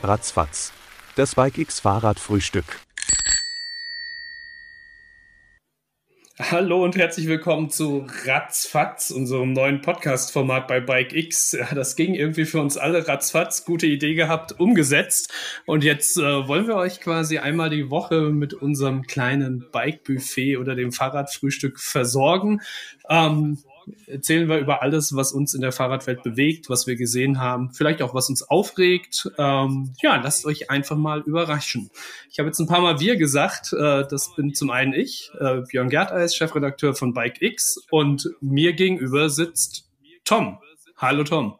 Ratzfatz. Das BikeX Fahrradfrühstück. Hallo und herzlich willkommen zu Ratzfatz, unserem neuen Podcast-Format bei BikeX. Ja, das ging irgendwie für uns alle ratzfatz, gute Idee gehabt, umgesetzt. Und jetzt wollen wir euch quasi einmal die Woche mit unserem kleinen Bike-Buffet oder dem Fahrradfrühstück versorgen. Erzählen wir über alles, was uns in der Fahrradwelt bewegt, was wir gesehen haben, vielleicht auch was uns aufregt. Lasst euch einfach mal überraschen. Ich habe jetzt ein paar Mal wir gesagt, das bin zum einen ich, Björn Gerteis, Chefredakteur von BikeX, und mir gegenüber sitzt Tom. Hallo Tom.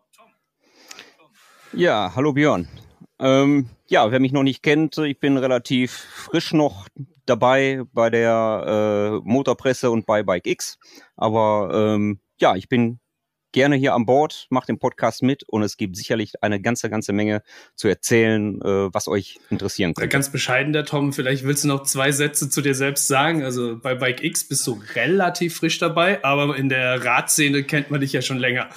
Ja, hallo Björn. Wer mich noch nicht kennt, ich bin relativ frisch noch dabei bei der Motorpresse und bei BikeX. Aber ich bin gerne hier an Bord, mache den Podcast mit und es gibt sicherlich eine ganze Menge zu erzählen, was euch interessieren könnte. Ganz bescheiden, der Tom, vielleicht willst du noch 2 Sätze zu dir selbst sagen. Also bei BikeX bist du relativ frisch dabei, aber in der Radszene kennt man dich ja schon länger.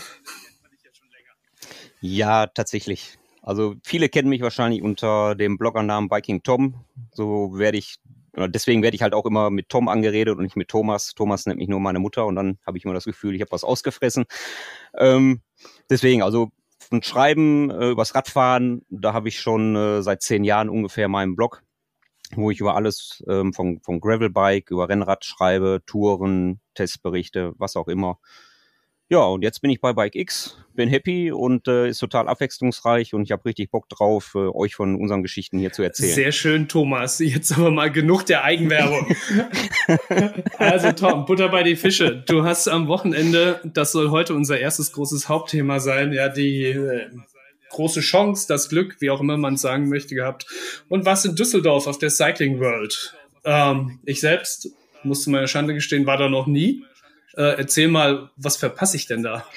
Ja, tatsächlich. Also viele kennen mich wahrscheinlich unter dem Bloggernamen Biking Tom. Deswegen werde ich halt auch immer mit Tom angeredet und nicht mit Thomas. Thomas nennt mich nur meine Mutter und dann habe ich immer das Gefühl, ich habe was ausgefressen. Deswegen, also von Schreiben übers Radfahren, da habe ich schon seit 10 Jahren ungefähr meinen Blog, wo ich über alles vom Gravelbike, über Rennrad schreibe, Touren, Testberichte, was auch immer. Ja, und jetzt bin ich bei BikeX, bin happy und ist total abwechslungsreich und ich habe richtig Bock drauf, euch von unseren Geschichten hier zu erzählen. Sehr schön, Thomas. Jetzt aber mal genug der Eigenwerbung. Also Tom, Butter bei die Fische. Du hast am Wochenende, das soll heute unser erstes großes Hauptthema sein, ja, die große Chance, das Glück, wie auch immer man es sagen möchte, gehabt. Und warst in Düsseldorf auf der Cycling World. Ich selbst, musste meine Schande gestehen, war da noch nie. Erzähl mal, was verpasse ich denn da?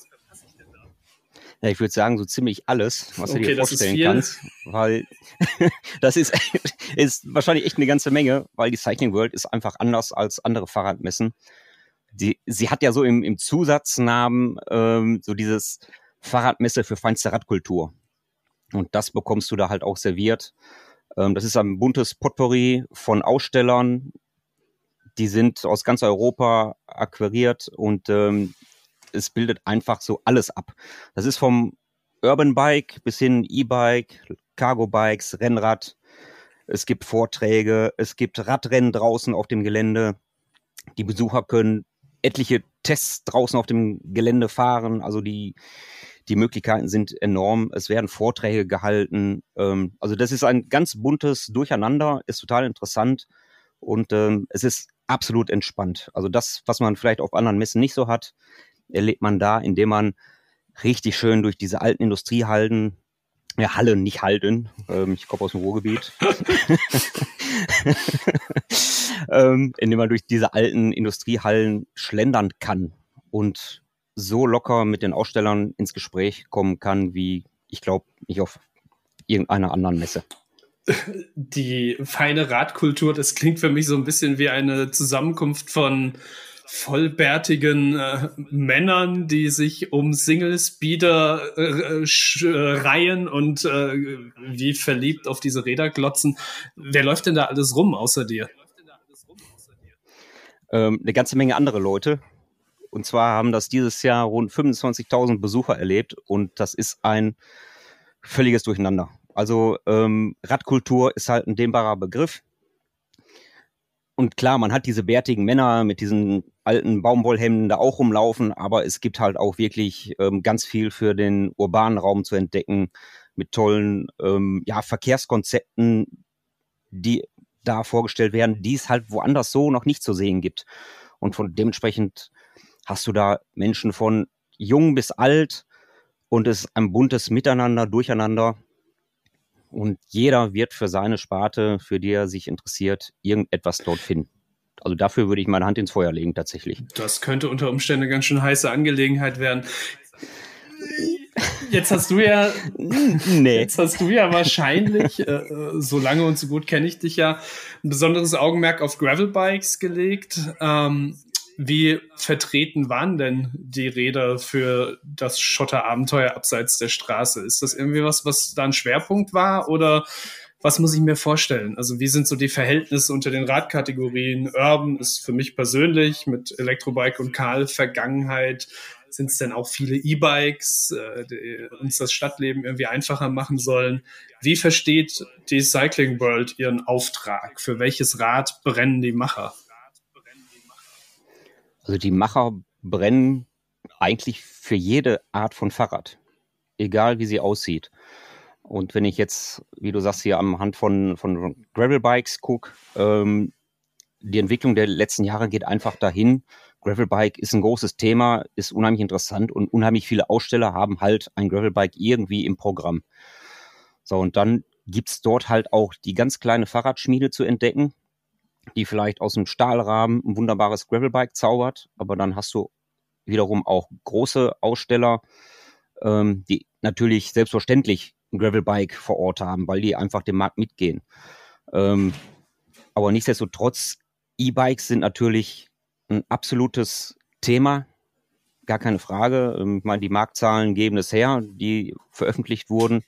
Ja, ich würde sagen, so ziemlich alles, was du dir vorstellen kannst, weil das ist wahrscheinlich echt eine ganze Menge, weil die Cycling World ist einfach anders als andere Fahrradmessen. Sie hat ja so im Zusatznamen so dieses Fahrradmesse für feinste Radkultur. Und das bekommst du da halt auch serviert. Das ist ein buntes Potpourri von Ausstellern. Die sind aus ganz Europa akquiriert und es bildet einfach so alles ab. Das ist vom Urban Bike bis hin E-Bike, Cargo Bikes, Rennrad. Es gibt Vorträge, es gibt Radrennen draußen auf dem Gelände. Die Besucher können etliche Tests draußen auf dem Gelände fahren. Also die Möglichkeiten sind enorm. Es werden Vorträge gehalten. Also das ist ein ganz buntes Durcheinander, ist total interessant und es ist absolut entspannt. Also das, was man vielleicht auf anderen Messen nicht so hat, erlebt man da, indem man richtig schön durch diese alten Industriehallen, nicht Hallen, ich komme aus dem Ruhrgebiet, indem man durch diese alten Industriehallen schlendern kann und so locker mit den Ausstellern ins Gespräch kommen kann, wie, ich glaube, nicht auf irgendeiner anderen Messe. Die feine Radkultur, das klingt für mich so ein bisschen wie eine Zusammenkunft von vollbärtigen Männern, die sich um Single-Speeder reihen und wie verliebt auf diese Räder glotzen. Wer läuft denn da alles rum außer dir? Eine ganze Menge andere Leute. Und zwar haben das dieses Jahr rund 25.000 Besucher erlebt und das ist ein völliges Durcheinander. Also Radkultur ist halt ein dehnbarer Begriff. Und klar, man hat diese bärtigen Männer mit diesen alten Baumwollhemden da auch rumlaufen, aber es gibt halt auch wirklich ganz viel für den urbanen Raum zu entdecken mit tollen Verkehrskonzepten, die da vorgestellt werden, die es halt woanders so noch nicht zu sehen gibt. Und dementsprechend hast du da Menschen von jung bis alt und es ist ein buntes Miteinander, Durcheinander. Und jeder wird für seine Sparte, für die er sich interessiert, irgendetwas dort finden. Also dafür würde ich meine Hand ins Feuer legen, tatsächlich. Das könnte unter Umständen eine ganz schön heiße Angelegenheit werden. Jetzt hast du ja wahrscheinlich, so lange und so gut kenne ich dich ja, ein besonderes Augenmerk auf Gravelbikes gelegt. Wie vertreten waren denn die Räder für das Schotterabenteuer abseits der Straße? Ist das irgendwie was da ein Schwerpunkt war oder was muss ich mir vorstellen? Also wie sind so die Verhältnisse unter den Radkategorien? Urban ist für mich persönlich mit Elektrobike und Karl Vergangenheit. Sind es denn auch viele E-Bikes, die uns das Stadtleben irgendwie einfacher machen sollen? Wie versteht die Cycling World ihren Auftrag? Für welches Rad brennen die Macher? Also die Macher brennen eigentlich für jede Art von Fahrrad, egal wie sie aussieht. Und wenn ich jetzt, wie du sagst, hier am Hand von Gravelbikes gucke, die Entwicklung der letzten Jahre geht einfach dahin. Gravelbike ist ein großes Thema, ist unheimlich interessant und unheimlich viele Aussteller haben halt ein Gravelbike irgendwie im Programm. So, und dann gibt's dort halt auch die ganz kleine Fahrradschmiede zu entdecken, die vielleicht aus dem Stahlrahmen ein wunderbares Gravelbike zaubert, aber dann hast du wiederum auch große Aussteller, die natürlich selbstverständlich ein Gravelbike vor Ort haben, weil die einfach den Markt mitgehen. Aber nichtsdestotrotz, E-Bikes sind natürlich ein absolutes Thema, gar keine Frage. Ich meine, die Marktzahlen geben es her, die veröffentlicht wurden.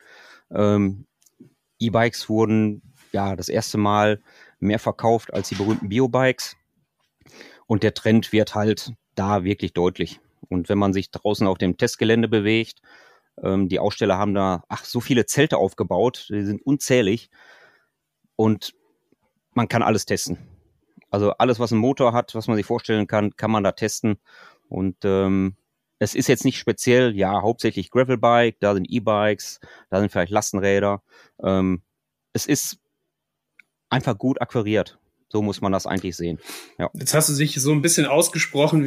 E-Bikes wurden ja das erste Mal mehr verkauft als die berühmten Biobikes. Und der Trend wird halt da wirklich deutlich. Und wenn man sich draußen auf dem Testgelände bewegt, die Aussteller haben da so viele Zelte aufgebaut, die sind unzählig. Und man kann alles testen. Also alles, was einen Motor hat, was man sich vorstellen kann, kann man da testen. Und es ist jetzt nicht speziell, ja, hauptsächlich Gravelbike, da sind E-Bikes, da sind vielleicht Lastenräder. Es ist einfach gut akquiriert. So muss man das eigentlich sehen. Ja. Jetzt hast du dich so ein bisschen ausgedrückt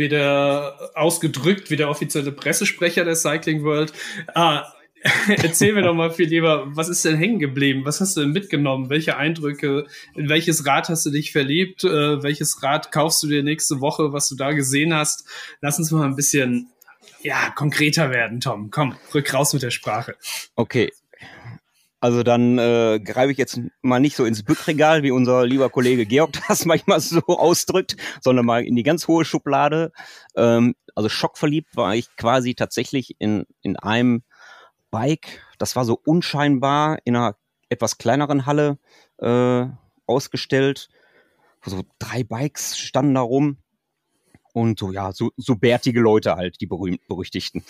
wie der offizielle Pressesprecher der Cycling World. Erzähl mir doch mal viel lieber, was ist denn hängen geblieben? Was hast du denn mitgenommen? Welche Eindrücke? In welches Rad hast du dich verliebt? Welches Rad kaufst du dir nächste Woche, was du da gesehen hast? Lass uns mal ein bisschen konkreter werden, Tom. Komm, rück raus mit der Sprache. Okay. Also dann greife ich jetzt mal nicht so ins Bückregal, wie unser lieber Kollege Georg das manchmal so ausdrückt, sondern mal in die ganz hohe Schublade. Also schockverliebt war ich quasi tatsächlich in einem Bike. Das war so unscheinbar in einer etwas kleineren Halle ausgestellt. So 3 Bikes standen da rum. Und so bärtige Leute halt, die berüchtigten.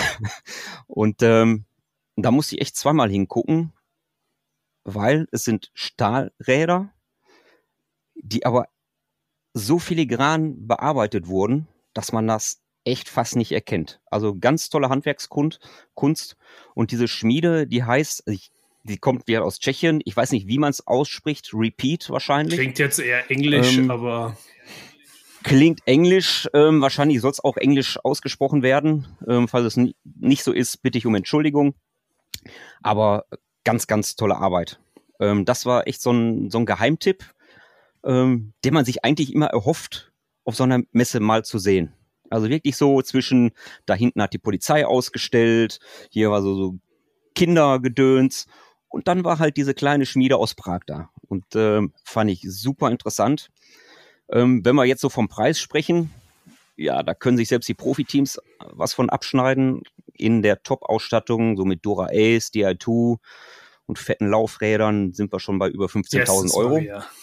Und da musste ich echt zweimal hingucken, weil es sind Stahlräder, die aber so filigran bearbeitet wurden, dass man das echt fast nicht erkennt. Also ganz tolle Handwerkskunst. Und diese Schmiede, die heißt, die kommt ja aus Tschechien. Ich weiß nicht, wie man es ausspricht. Repeat wahrscheinlich. Klingt jetzt eher Englisch, aber... Klingt Englisch. Wahrscheinlich soll es auch Englisch ausgesprochen werden. Falls es nicht so ist, bitte ich um Entschuldigung. Aber ganz, ganz tolle Arbeit. Das war echt so ein Geheimtipp, den man sich eigentlich immer erhofft, auf so einer Messe mal zu sehen. Also wirklich so zwischen, da hinten hat die Polizei ausgestellt, hier war so Kindergedöns und dann war halt diese kleine Schmiede aus Prag da. Und fand ich super interessant. Wenn wir jetzt so vom Preis sprechen, ja, da können sich selbst die Profiteams was von abschneiden. In der Top-Ausstattung, so mit Dura Ace, Di2 und fetten Laufrädern sind wir schon bei über 15.000 Euro.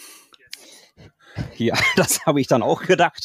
Ja, das habe ich dann auch gedacht.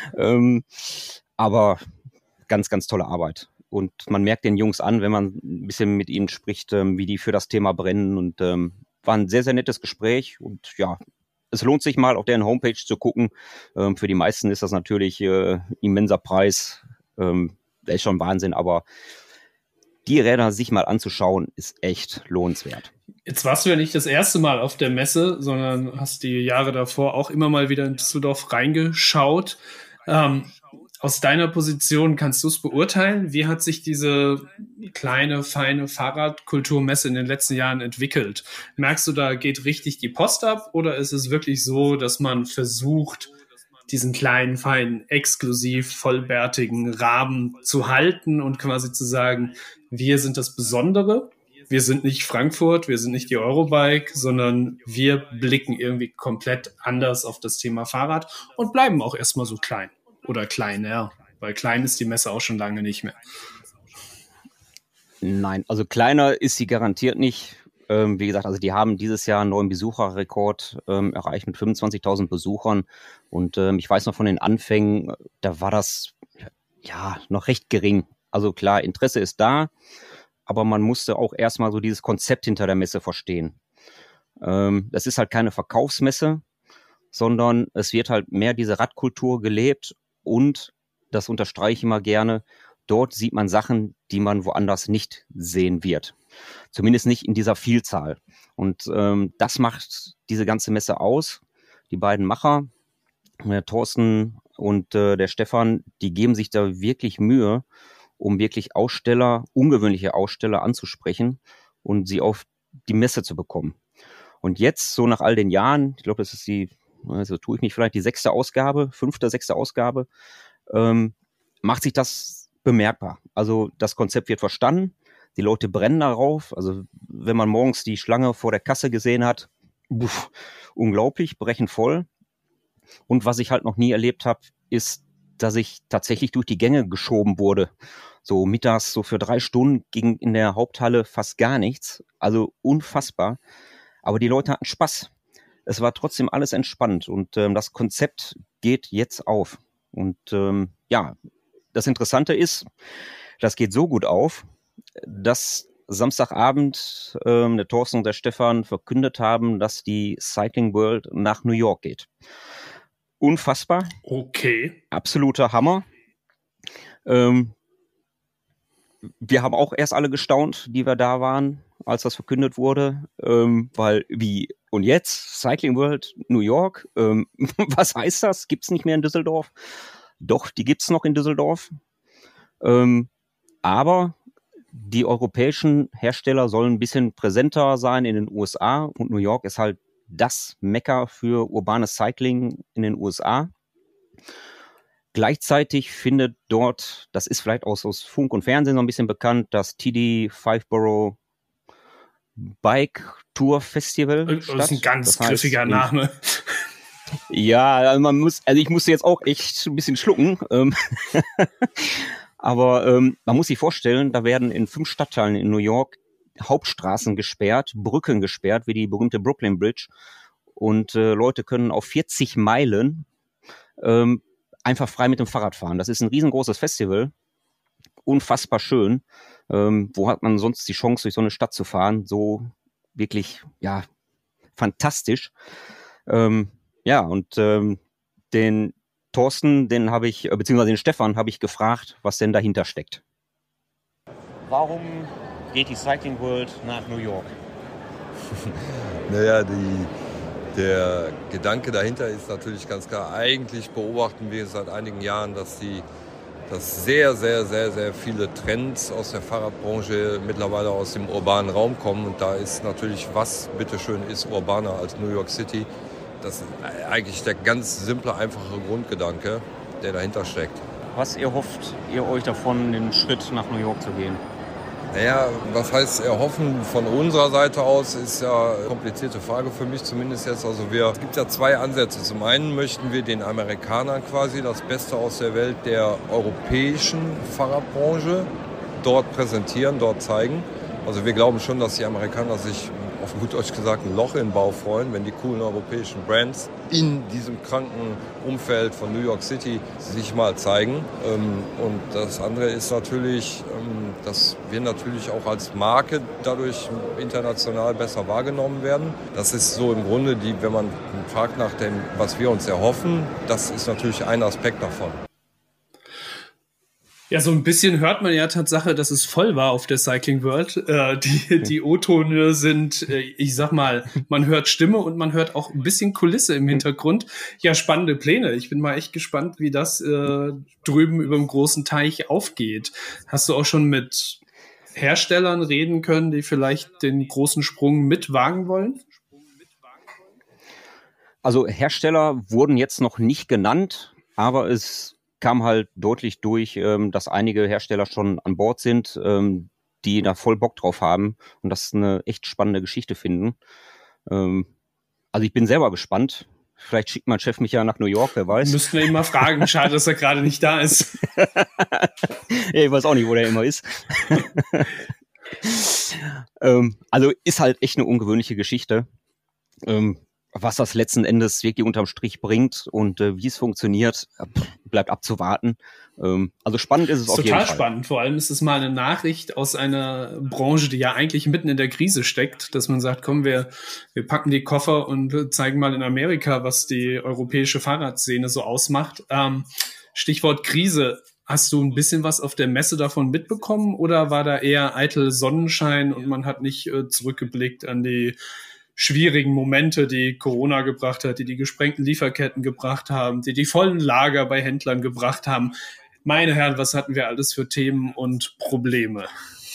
Aber ganz, ganz tolle Arbeit. Und man merkt den Jungs an, wenn man ein bisschen mit ihnen spricht, wie die für das Thema brennen. Und war ein sehr, sehr nettes Gespräch. Und ja, es lohnt sich mal auf deren Homepage zu gucken. Für die meisten ist das natürlich immenser Preis. Der ist schon Wahnsinn, aber die Räder sich mal anzuschauen, ist echt lohnenswert. Jetzt warst du ja nicht das erste Mal auf der Messe, sondern hast die Jahre davor auch immer mal wieder in Düsseldorf reingeschaut. Aus deiner Position kannst du es beurteilen? Wie hat sich diese kleine, feine Fahrradkulturmesse in den letzten Jahren entwickelt? Merkst du, da geht richtig die Post ab? Oder ist es wirklich so, dass man versucht, diesen kleinen, feinen, exklusiv vollbärtigen Rahmen zu halten und quasi zu sagen, wir sind das Besondere? Wir sind nicht Frankfurt, wir sind nicht die Eurobike, sondern wir blicken irgendwie komplett anders auf das Thema Fahrrad und bleiben auch erstmal so klein. oder kleiner? Weil klein ist die Messe auch schon lange nicht mehr. Nein, also kleiner ist sie garantiert nicht. Wie gesagt, also die haben dieses Jahr einen neuen Besucherrekord erreicht mit 25.000 Besuchern. Und ich weiß noch von den Anfängen, da war das ja noch recht gering. Also klar, Interesse ist da, aber man musste auch erstmal so dieses Konzept hinter der Messe verstehen. Das ist halt keine Verkaufsmesse, sondern es wird halt mehr diese Radkultur gelebt und, das unterstreiche ich immer gerne, dort sieht man Sachen, die man woanders nicht sehen wird. Zumindest nicht in dieser Vielzahl. Und das macht diese ganze Messe aus. Die beiden Macher, der Thorsten und der Stefan, die geben sich da wirklich Mühe, um wirklich Aussteller, ungewöhnliche Aussteller anzusprechen und sie auf die Messe zu bekommen. Und jetzt, so nach all den Jahren, ich glaube, das ist die, also tue ich mich vielleicht, die 6. Ausgabe, 5., 6. Ausgabe, macht sich das bemerkbar. Also das Konzept wird verstanden, die Leute brennen darauf. Also wenn man morgens die Schlange vor der Kasse gesehen hat, unglaublich, brechen voll. Und was ich halt noch nie erlebt habe, ist, dass ich tatsächlich durch die Gänge geschoben wurde. So mittags, so für 3 Stunden ging in der Haupthalle fast gar nichts. Also unfassbar. Aber die Leute hatten Spaß. Es war trotzdem alles entspannt und das Konzept geht jetzt auf. Und ja, das Interessante ist, das geht so gut auf, dass Samstagabend der Thorsten und der Stefan verkündet haben, dass die Cycling World nach New York geht. Unfassbar. Okay. Absoluter Hammer. Wir haben auch erst alle gestaunt, die wir da waren, als das verkündet wurde, weil wie und jetzt Cycling World New York, was heißt das? Gibt's nicht mehr in Düsseldorf? Doch, die gibt's noch in Düsseldorf, aber die europäischen Hersteller sollen ein bisschen präsenter sein in den USA und New York ist halt das Mekka für urbanes Cycling in den USA. Gleichzeitig findet dort, das ist vielleicht aus Funk und Fernsehen noch ein bisschen bekannt, das TD Fiveborough Bike Tour Festival das statt. Das ist ein ganz griffiger Name. Ja, also ich musste jetzt auch echt ein bisschen schlucken. Aber man muss sich vorstellen, da werden in 5 Stadtteilen in New York Hauptstraßen gesperrt, Brücken gesperrt, wie die berühmte Brooklyn Bridge. Und Leute können auf 40 Meilen einfach frei mit dem Fahrrad fahren. Das ist ein riesengroßes Festival. Unfassbar schön. Wo hat man sonst die Chance, durch so eine Stadt zu fahren? So wirklich, ja, fantastisch. Ja, und den Thorsten, den habe ich, beziehungsweise den Stefan habe ich gefragt, was denn dahinter steckt. Warum geht die Cycling World nach New York? Naja, der Gedanke dahinter ist natürlich ganz klar. Eigentlich beobachten wir seit einigen Jahren, dass sehr, sehr, sehr, sehr viele Trends aus der Fahrradbranche mittlerweile aus dem urbanen Raum kommen. Und da ist natürlich, was bitteschön ist urbaner als New York City. Das ist eigentlich der ganz simple, einfache Grundgedanke, der dahinter steckt. Was erhofft ihr euch davon, den Schritt nach New York zu gehen? Naja, was heißt erhoffen von unserer Seite aus, ist ja eine komplizierte Frage für mich zumindest jetzt. Also es gibt ja 2 Ansätze. Zum einen möchten wir den Amerikanern quasi das Beste aus der Welt der europäischen Fahrradbranche dort präsentieren, dort zeigen. Also wir glauben schon, dass die Amerikaner sich auf gut Deutsch gesagt ein Loch in den Bauch freuen, wenn die coolen europäischen Brands in diesem kranken Umfeld von New York City sich mal zeigen. Und das andere ist natürlich, dass wir natürlich auch als Marke dadurch international besser wahrgenommen werden. Das ist so im Grunde, wenn man fragt nach dem, was wir uns erhoffen, das ist natürlich ein Aspekt davon. Ja, so ein bisschen hört man ja Tatsache, dass es voll war auf der Cycling World. Die O-Tone sind, ich sag mal, man hört Stimme und man hört auch ein bisschen Kulisse im Hintergrund. Ja, spannende Pläne. Ich bin mal echt gespannt, wie das drüben über dem großen Teich aufgeht. Hast du auch schon mit Herstellern reden können, die vielleicht den großen Sprung mitwagen wollen? Also Hersteller wurden jetzt noch nicht genannt, aber es kam halt deutlich durch, dass einige Hersteller schon an Bord sind, die da voll Bock drauf haben und das eine echt spannende Geschichte finden. Also ich bin selber gespannt. Vielleicht schickt mein Chef mich ja nach New York, wer weiß. Müssten wir ihn mal fragen. Schade, dass er gerade nicht da ist. Ja, ich weiß auch nicht, wo der immer ist. Also ist halt echt eine ungewöhnliche Geschichte. Was das letzten Endes wirklich unterm Strich bringt und wie es funktioniert, bleibt abzuwarten. Also spannend ist es auf jeden Fall. Total spannend. Vor allem ist es mal eine Nachricht aus einer Branche, die ja eigentlich mitten in der Krise steckt, dass man sagt, komm, wir packen die Koffer und zeigen mal in Amerika, was die europäische Fahrradszene so ausmacht. Stichwort Krise. Hast du ein bisschen was auf der Messe davon mitbekommen oder war da eher eitel Sonnenschein und man hat nicht zurückgeblickt an die schwierigen Momente, die Corona gebracht hat, die gesprengten Lieferketten gebracht haben, die vollen Lager bei Händlern gebracht haben? Meine Herren, was hatten wir alles für Themen und Probleme?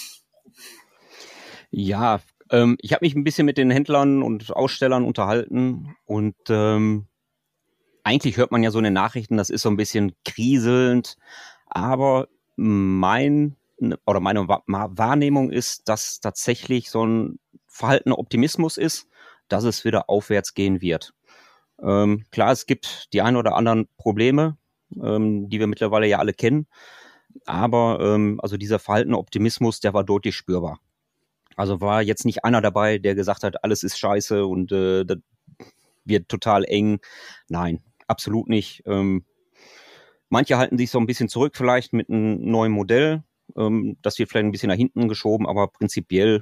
Ja, ich habe mich ein bisschen mit den Händlern und Ausstellern unterhalten und eigentlich hört man ja so in den Nachrichten, das ist so ein bisschen kriselnd, aber meine Wahrnehmung ist, dass tatsächlich so ein verhaltener Optimismus ist, dass es wieder aufwärts gehen wird. Klar, es gibt die ein oder anderen Probleme, die wir mittlerweile ja alle kennen, aber also dieser verhaltene Optimismus, der war deutlich spürbar. Also war jetzt nicht einer dabei, der gesagt hat, alles ist scheiße und das wird total eng. Nein, absolut nicht. Manche halten sich so ein bisschen zurück vielleicht mit einem neuen Modell. Das wird vielleicht ein bisschen nach hinten geschoben, aber prinzipiell,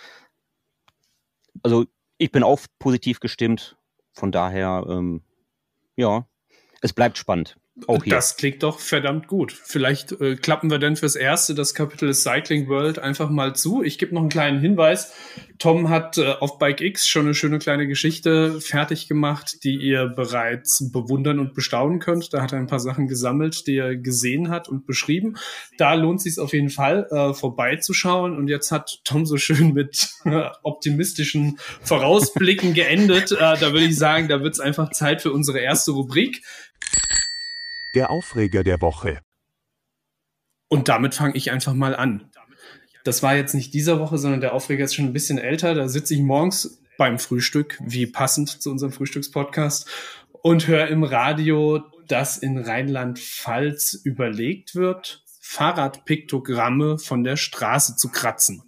also ich bin auch positiv gestimmt. Von daher, ja, es bleibt spannend. Auch hier. Das klingt doch verdammt gut. Vielleicht klappen wir dann fürs Erste das Kapitel Cycling World einfach mal zu. Ich gebe noch einen kleinen Hinweis. Tom hat auf Bike X schon eine schöne kleine Geschichte fertig gemacht, die ihr bereits bewundern und bestaunen könnt. Da hat er ein paar Sachen gesammelt, die er gesehen hat und beschrieben. Da lohnt es sich auf jeden Fall vorbeizuschauen. Und jetzt hat Tom so schön mit optimistischen Vorausblicken geendet. Da würde ich sagen, da wird es einfach Zeit für unsere erste Rubrik. Der Aufreger der Woche. Und damit fange ich einfach mal an. Das war jetzt nicht dieser Woche, sondern der Aufreger ist schon ein bisschen älter. Da sitze ich morgens beim Frühstück, wie passend zu unserem Frühstückspodcast, und höre im Radio, dass in Rheinland-Pfalz überlegt wird, Fahrradpiktogramme von der Straße zu kratzen.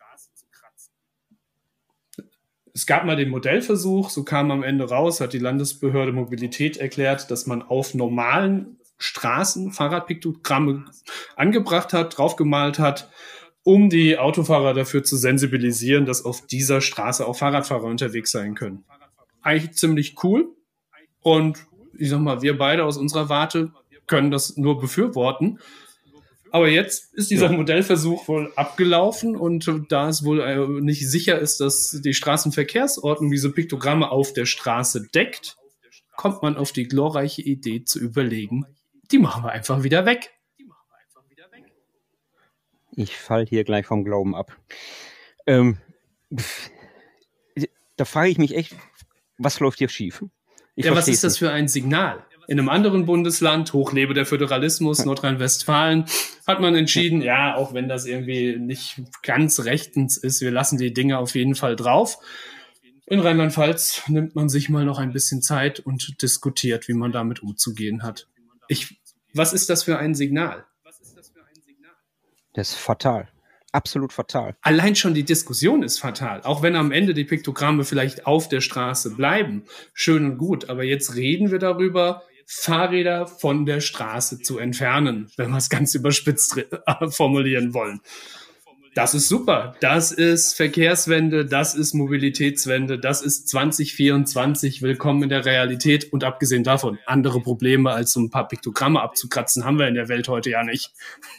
Es gab mal den Modellversuch, so kam am Ende raus, hat die Landesbehörde Mobilität erklärt, dass man auf normalen Straßen Fahrradpiktogramme angebracht hat, draufgemalt hat, um die Autofahrer dafür zu sensibilisieren, dass auf dieser Straße auch Fahrradfahrer unterwegs sein können. Eigentlich ziemlich cool. Und ich sag mal, wir beide aus unserer Warte können das nur befürworten. Aber jetzt ist dieser Modellversuch wohl abgelaufen und da es wohl nicht sicher ist, dass die Straßenverkehrsordnung diese Piktogramme auf der Straße deckt, kommt man auf die glorreiche Idee zu überlegen, die machen wir einfach wieder weg. Ich falle hier gleich vom Glauben ab. Da frage ich mich echt, was läuft hier schief? Was ist das für ein Signal? In einem anderen Bundesland, hochlebe der Föderalismus, Nordrhein-Westfalen, hat man entschieden, ja, auch wenn das irgendwie nicht ganz rechtens ist, wir lassen die Dinge auf jeden Fall drauf. In Rheinland-Pfalz nimmt man sich mal noch ein bisschen Zeit und diskutiert, wie man damit umzugehen hat. Was ist das für ein Signal? Das ist fatal. Absolut fatal. Allein schon die Diskussion ist fatal. Auch wenn am Ende die Piktogramme vielleicht auf der Straße bleiben. Schön und gut. Aber jetzt reden wir darüber, Fahrräder von der Straße zu entfernen, wenn wir es ganz überspitzt formulieren wollen. Das ist super. Das ist Verkehrswende, das ist Mobilitätswende, das ist 2024. Willkommen in der Realität. Und abgesehen davon, andere Probleme als so ein paar Piktogramme abzukratzen, haben wir in der Welt heute ja nicht.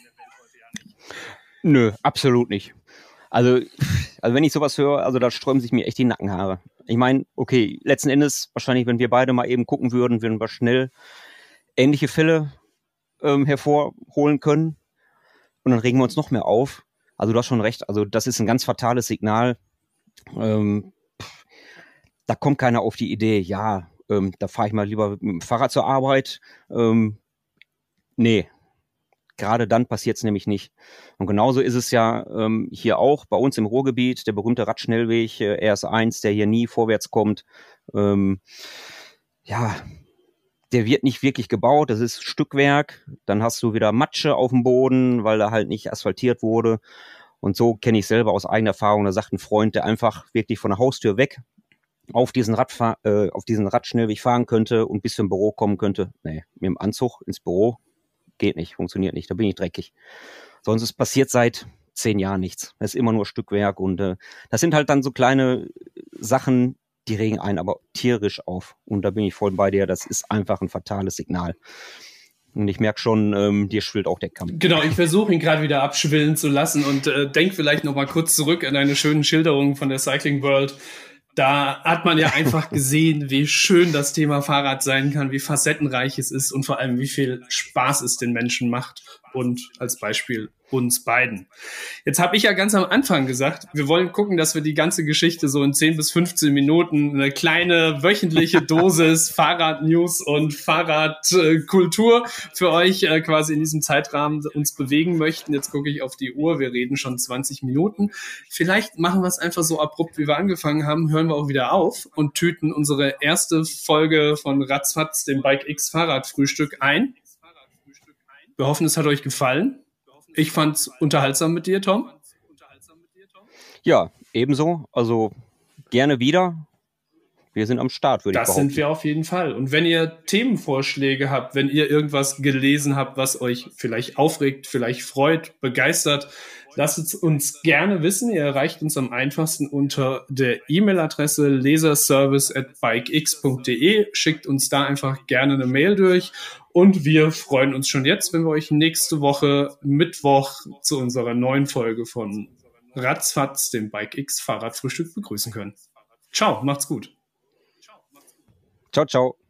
Nö, absolut nicht. Also wenn ich sowas höre, also da sträuben sich mir echt die Nackenhaare. Ich meine, okay, letzten Endes wahrscheinlich, wenn wir beide mal eben gucken würden wir schnell ähnliche Fälle hervorholen können und dann regen wir uns noch mehr auf. Also du hast schon recht, also das ist ein ganz fatales Signal. Da kommt keiner auf die Idee, ja, da fahre ich mal lieber mit dem Fahrrad zur Arbeit. Nee. Gerade dann passiert es nämlich nicht. Und genauso ist es ja hier auch bei uns im Ruhrgebiet, der berühmte Radschnellweg RS1, der hier nie vorwärts kommt. ja, der wird nicht wirklich gebaut, das ist Stückwerk. Dann hast du wieder Matsche auf dem Boden, weil er halt nicht asphaltiert wurde. Und so kenne ich selber aus eigener Erfahrung. Da sagt ein Freund, der einfach wirklich von der Haustür weg auf diesen Radschnellweg fahren könnte und bis zum Büro kommen könnte. Nee, mit dem Anzug ins Büro geht nicht, funktioniert nicht, da bin ich dreckig. Sonst ist passiert seit 10 Jahren nichts. Das ist immer nur Stückwerk und das sind halt dann so kleine Sachen, die regen einen aber tierisch auf. Und da bin ich voll bei dir, das ist einfach ein fatales Signal. Und ich merke schon, dir schwillt auch der Kamm. Genau, ich versuche ihn gerade wieder abschwillen zu lassen und denk vielleicht noch mal kurz zurück an deine schönen Schilderungen von der Cycling World. Da hat man ja einfach gesehen, wie schön das Thema Fahrrad sein kann, wie facettenreich es ist und vor allem, wie viel Spaß es den Menschen macht. Und als Beispiel uns beiden. Jetzt habe ich ja ganz am Anfang gesagt, wir wollen gucken, dass wir die ganze Geschichte so in 10 bis 15 Minuten, eine kleine wöchentliche Dosis Fahrrad-News und Fahrradkultur für euch quasi in diesem Zeitrahmen uns bewegen möchten. Jetzt gucke ich auf die Uhr, wir reden schon 20 Minuten. Vielleicht machen wir es einfach so abrupt, wie wir angefangen haben, hören wir auch wieder auf und tüten unsere erste Folge von Ratzfatz, dem Bike X Fahrradfrühstück ein. Wir hoffen, es hat euch gefallen. Ich fand's unterhaltsam mit dir, Tom. Ja, ebenso. Also gerne wieder. Wir sind am Start, würde ich behaupten. Das sind wir auf jeden Fall. Und wenn ihr Themenvorschläge habt, wenn ihr irgendwas gelesen habt, was euch vielleicht aufregt, vielleicht freut, begeistert, lasst es uns gerne wissen. Ihr erreicht uns am einfachsten unter der E-Mail-Adresse leserservice@bikex.de. Schickt uns da einfach gerne eine Mail durch. Und wir freuen uns schon jetzt, wenn wir euch nächste Woche Mittwoch zu unserer neuen Folge von Ratzfatz, dem Bike X Fahrradfrühstück, begrüßen können. Ciao, macht's gut. Ciao, ciao.